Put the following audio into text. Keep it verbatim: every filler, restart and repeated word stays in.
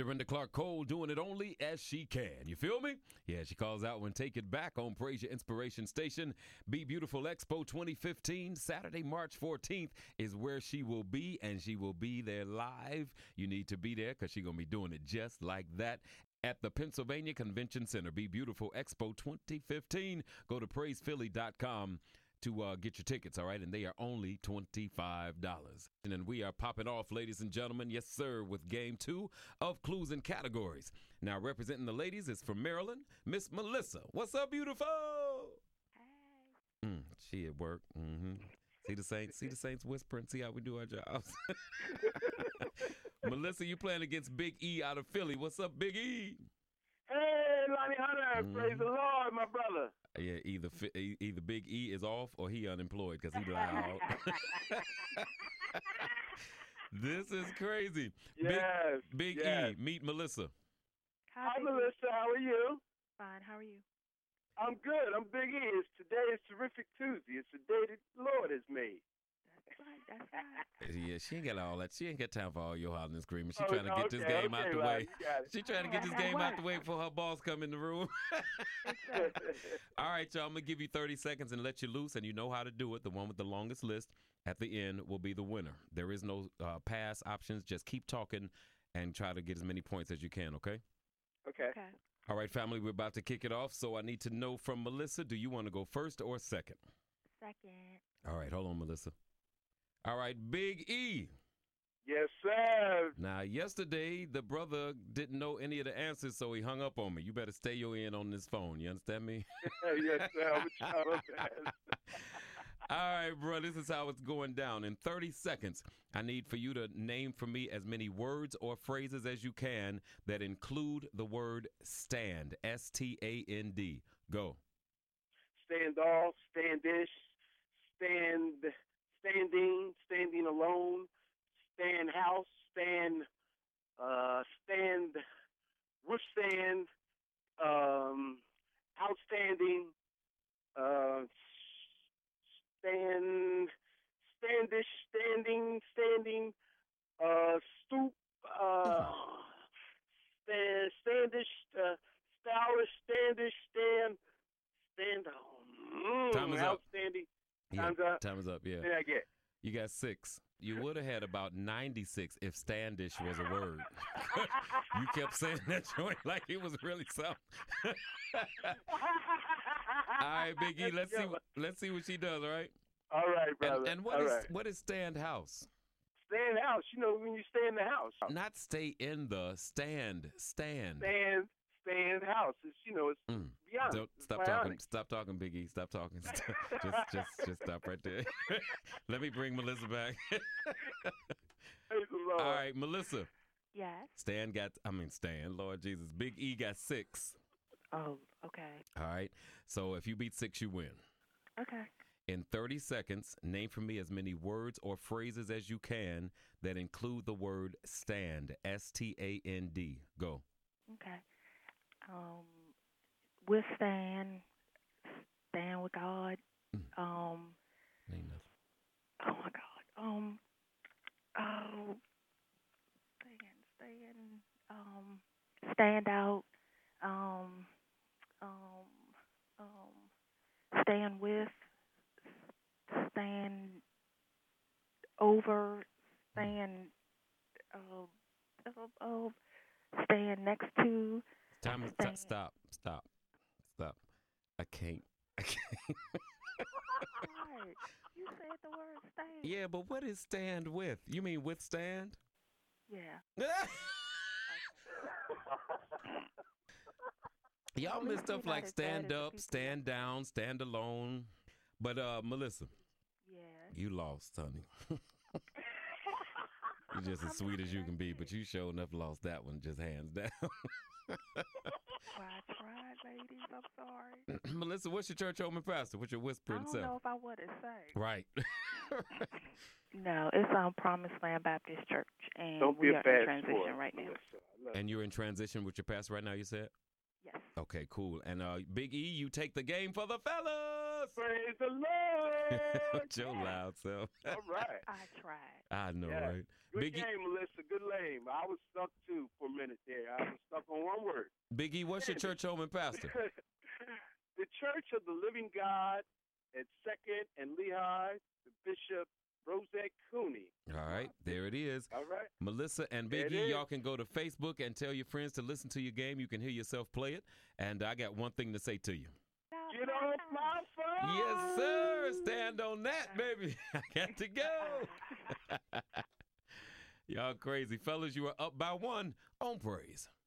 Dorinda Clark Cole doing it only as she can. You feel me? Yeah, she calls out when Take It Back on Praise Your Inspiration Station. Be Beautiful Expo twenty fifteen, Saturday, March fourteenth is where she will be, and she will be there live. You need to be there because she's going to be doing it just like that at the Pennsylvania Convention Center. Be Beautiful Expo twenty fifteen. Go to praise philly dot com to uh, get your tickets, all right? And they are only twenty-five dollars. And then we are popping off, ladies and gentlemen, yes, sir, with game two of Clues and Categories. Now, representing the ladies is from Maryland, Miss Melissa. What's up, beautiful? Hey. Mm, she at work. Mm-hmm. See the Saints? See the Saints whispering? See how we do our jobs? Melissa, you playing against Big E out of Philly. What's up, Big E? Hey, Lonnie Hunter, Mhm. praise the Lord, my brother. Yeah, either fi- either Big E is off or he unemployed because he loud. This is crazy. Yes. Big, Big yes. E, meet Melissa. Hi, Melissa. How are you? Fine. How are you? I'm good. I'm Big E. It's, today is Terrific Tuesday. It's the day that the Lord has made. That's right. That's right. Yeah, she ain't got all that. She ain't got time for all your hollering and screaming. She Oh, trying to no, get this okay, game okay, out the Lonnie, way. you got it. She trying to get this game out the way before her boss come in the room. All right, y'all. I'm gonna give you thirty seconds and let you loose, and you know how to do it. The one with the longest list at the end will be the winner. There is no uh, pass options. Just keep talking and try to get as many points as you can. Okay. Okay. Okay. All right, family. We're about to kick it off. So I need to know from Melissa. Do you want to go first or second? Second. All right. Hold on, Melissa. All right, Big E. Yes, sir. Now, yesterday, the brother didn't know any of the answers, so he hung up on me. You better stay your end on this phone. You understand me? Yes, sir. I'm trying my best. All right, bro, this is how it's going down. In thirty seconds, I need for you to name for me as many words or phrases as you can that include the word stand, S T A N D. Go. Stand off, standish, stand, standing, standing alone, stand house, stand, uh, stand, withstand, um, outstanding, uh, stand, standish, standing, standing, uh, stoop, uh, stand, standish, uh, stylish, standish, stand, stand, mm, Time is up. outstanding. Yeah, Time's up. time is up, yeah. What did I get? You got six. You would have had about ninety-six if standish was a word. You kept saying that joint like it was really something. All right, Big E, let's see. Let's see what she does. All right. All right, brother. And, and what All is right. what is stand house? Stay in the house. You know, when you stay in the house. Not stay in the stand. Stand. Stand, stay in the house. It's, you know, it's Mm. beyond. Don't It's stop bionic. talking. Stop talking, Big E. Stop talking. just, just, just stop right there. Let me bring Melissa back. Praise the Lord. All right, Melissa. Yes. Stan got. I mean, Stan. Lord Jesus. Big E got six. Oh. Okay. All right. So if you beat six, you win. Okay. In thirty seconds, name for me as many words or phrases as you can that include the word stand. S T A N D. Go. Okay. Um, withstand. Stand with God. Um. Ain't nothing. Oh my God. Um. Oh. Stand. Stand. Um. Stand out. Um. Um. Um. Stand with. Stand over. Stand. Uh. Uh. uh stand next to. Time is Stand. stop. Stop. Stop. I can't. I can't. Right. You said the word stand. Yeah, but what is stand with? You mean withstand? Yeah. Y'all Well, miss let's stuff see about like it, stand that is up, the people- stand down, stand alone. But uh, Melissa, Yeah. you lost, honey. You're just as sweet as you can be, but you sure enough lost that one, just hands down. Well, I tried, ladies. I'm sorry. Melissa, what's your church home and pastor? What's your I whispering don't self? know if I would have say. Right. No, it's um Promised Land Baptist Church, and Don't we be a are fast in transition forward, right now. Melissa. I love And you're in transition with your pastor right now, you said? Yes. Okay, cool. And uh, Big E, you take the game for the fellas. Praise the Lord. With your yeah. loud self. All right. I tried. I know, Yeah. right? Good Biggie, game, Melissa. Good lane. I was stuck, too, for a minute there. I was stuck on one word. Biggie, what's your church home and pastor? The Church of the Living God at Second and Lehigh, the Bishop Rosette Cooney. All right, there it is. All right. Melissa and There it Biggie, is. y'all can go to Facebook and tell your friends to listen to your game. You can hear yourself play it. And I got one thing to say to you. Get off my phone. Yes, sir. Stand on that, baby. I got to go. Y'all crazy. Fellas, you are up by one on Praise.